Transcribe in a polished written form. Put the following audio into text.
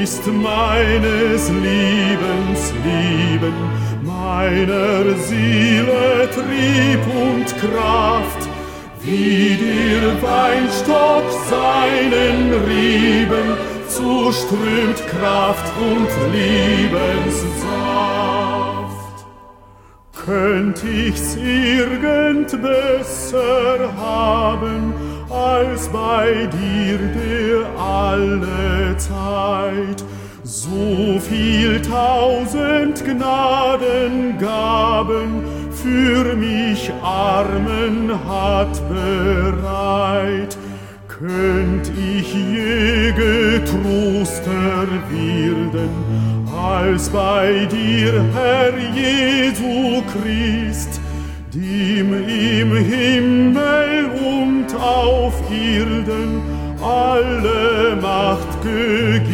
ist meines Lebens Leben, meiner Seele Trieb und Kraft, wie der Weinstock seinen Reben, so strömt Kraft und Lebenssaft. Könnt ich's irgend besser haben, als bei dir der alle Zeit, so viel tausend Gnadengaben für mich Armen hat bereit. Könnt ich je getroster werden, als bei dir, Herr Jesu Christ, dem im Himmel und auf Erden alle Macht gegeben.